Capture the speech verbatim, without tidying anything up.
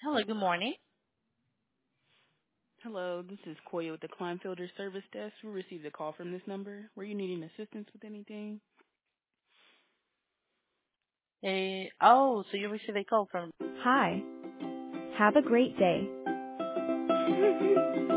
Hello, good morning. Hello, this is Koya with the Kleinfelder Service Desk. We received a call from this number. Were you needing assistance with anything? Eh, oh, so you received a call from. Hi. Have a great day.